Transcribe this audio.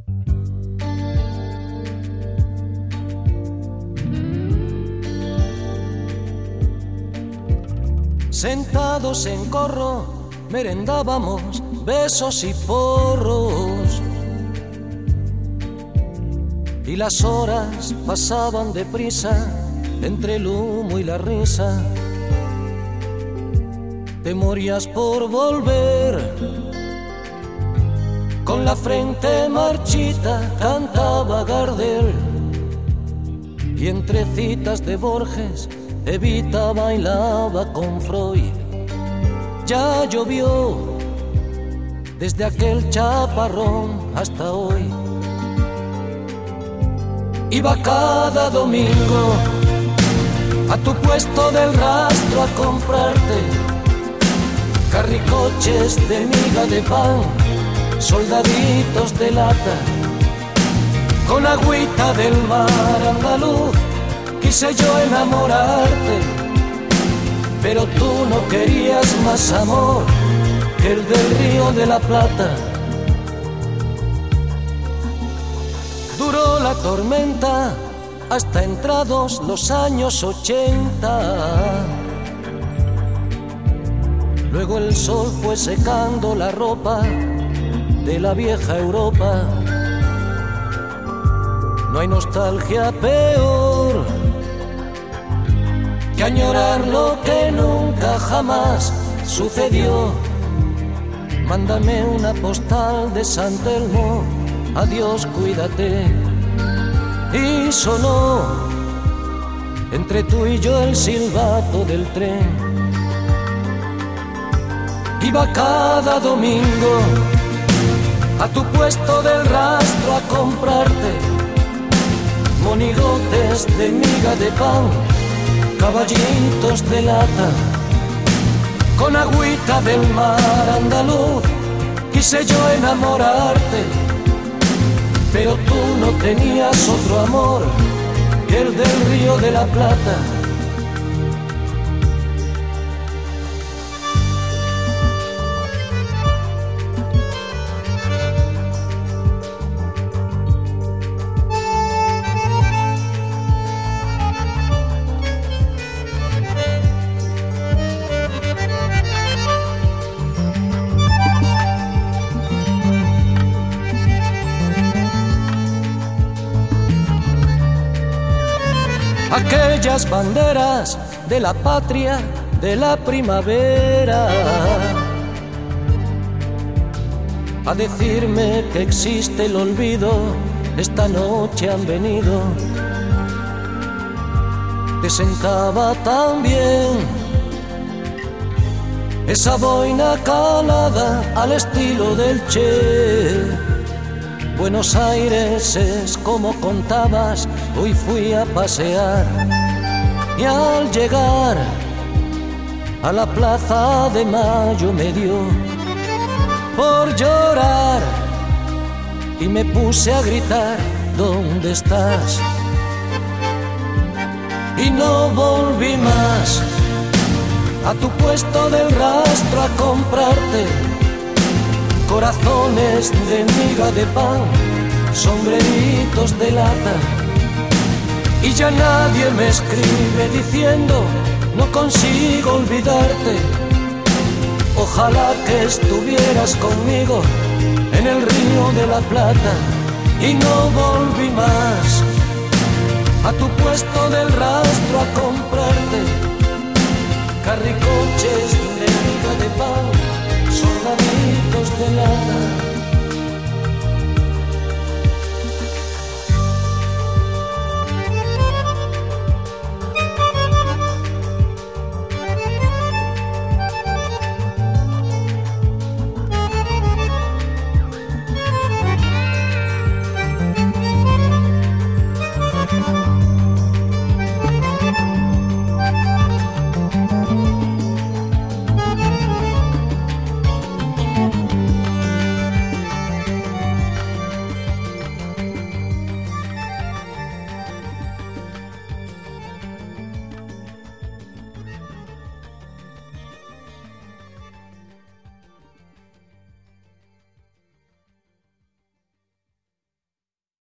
Sentados en corro, merendábamos besos y porros. Y las horas pasaban deprisa entre el humo y la risa. Te morías por volver. Con la frente marchita cantaba Gardel. Y entre citas de Borges, Evita bailaba con Freud. Ya llovió desde aquel chaparrón hasta hoy. Iba cada domingo a tu puesto del rastro a comprarte carricoches de miga de pan, soldaditos de lata, con agüita del mar andaluz. Quise yo enamorarte, pero tú no querías más amor que el del Río de la Plata. Duró la tormenta hasta entrados los años 80. Luego el sol fue secando la ropa de la vieja Europa. No hay nostalgia peor que añorar lo que nunca jamás sucedió. Mándame una postal de San Telmo, adiós, cuídate. Y sonó entre tú y yo el silbato del tren. Iba cada domingo a tu puesto del rastro a comprarte monigotes de miga de pan, caballitos de lata, con agüita del mar andaluz. Quise yo enamorarte, pero tú no tenías otro amor que el del Río de la Plata. Aquellas banderas de la patria, de la primavera, a decirme que existe el olvido, esta noche han venido. Te sentaba tan bien esa boina calada al estilo del Che. Buenos Aires es como contabas, hoy fui a pasear y al llegar a la Plaza de Mayo me dio por llorar y me puse a gritar, ¿dónde estás? Y no volví más a tu puesto del rastro a comprarte corazones de miga de pan, sombreritos de lata. Y ya nadie me escribe diciendo no consigo olvidarte. Ojalá que estuvieras conmigo en el Río de la Plata. Y no volví más a tu puesto del rastro a comprarte carricoches de miga de pan, soldaditos de lata.